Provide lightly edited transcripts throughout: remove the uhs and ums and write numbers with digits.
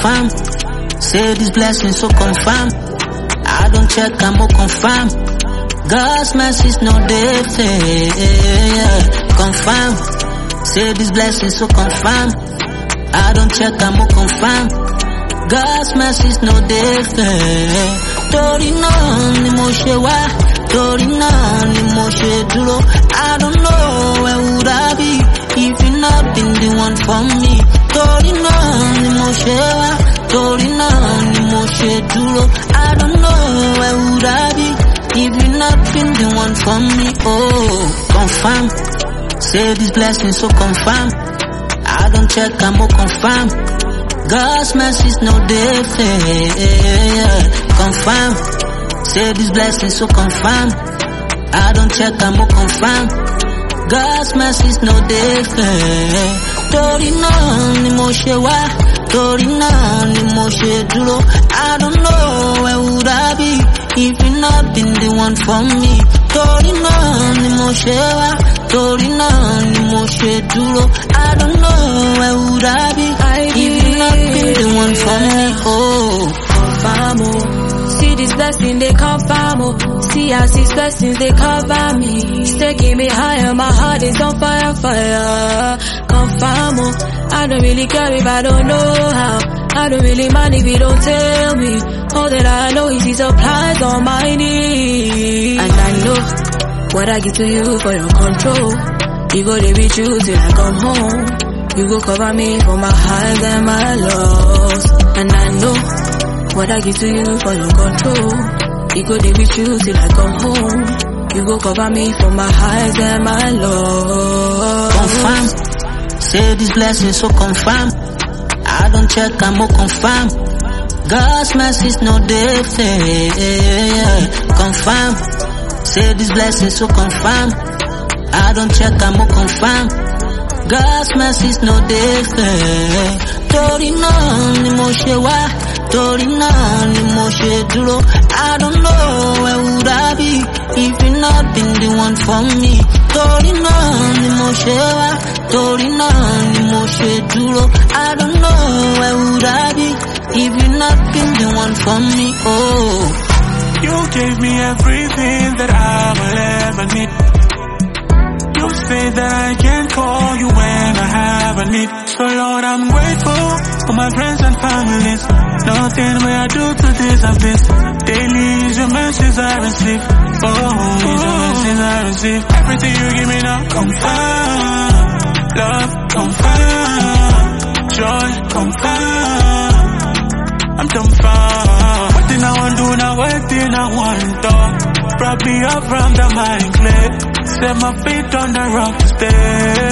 confirm. Say this blessing so confirm. I don't check, I'm more confirm. God's mercy's no different. Confirm. Say this blessing so confirm. I don't check, I'm more confirm. God's mercy's no different. Tori no ni mo she wa, tori no ni mo she duro. I don't know where would I be if you not been the one for me. Tori no ni mo she wa, tori no ni mo she duro. I don't know where would I be if you not been the one for me. Oh, confirm. Say this blessing so confirm. I don't check, I'm more confirm. God's mercy's no different. Confirm. Say this blessing so confirm. I don't check, I'm more confirm. God's mercy's no different. Tori no ni mo she wa, tori no ni mo she duro. I don't know where would I be if you not been the one for me. Tori no ni mo she wa, tori no ni mo she duro. I don't know where would I be if you not been the one for me. Oh, confirm, oh. See this blessing, they confirm, oh. See as these blessings, they cover me. It's taking me higher, my heart is on fire, fire. Confirm, oh. I don't really care if I don't know how. I don't really mind if you don't tell me. All that I know is he supplies all my needs. And I know what I give to you for your control. You go to be true till I come home. You go cover me for my highs and my lows. And I know what I give to you for your control. You go to be true till I come home. You go cover me for my highs and my lows. Confirm. Say this blessing so confirm. I don't check, I'm more confirm. God's mercy's no different. Confirm. Say this blessing so confirm. I don't check, I'm more confirm. God's mercy's no different. Tori no ni mo she wa, tori no ni mo she duro. I don't know where would I be if you not been the one for me. Tori no ni mo she wa, tori no ni mo she duro. I don't know where would I be if you not been the one for me. Oh, you gave me everything that I will ever need. You say that I can call you when I have a need. So Lord, I'm grateful for my friends and families. Nothing will I do to deserve this. Daily is your mercies I receive. Oh, is your mercies I receive. Everything you give me now, confirm. Love, confirm. Joy, confirm. I'm dumbfounded. What did I want to do now? What did I want to? Brought me up from the mind clay. Set my feet on the rock to stay.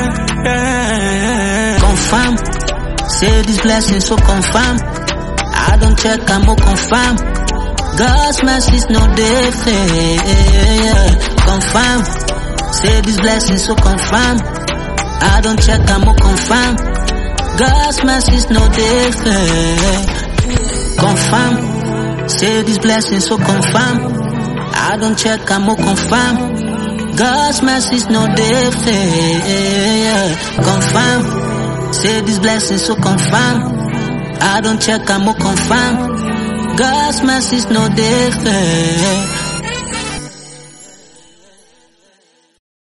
Yeah. Confirm. Say this blessing so confirm. I don't check, I'm more confirm. God's mercy's no different. Confirm. Say this blessing so confirm. I don't check, I'm more confirm. God's mercy's no different. Confirm. Say this blessing so confirm. I don't check, I'm more confirm. God's mercy's no different. Confirm. Say this blessing so confirm. I don't check, I'm more confirm. God's mercy's no different.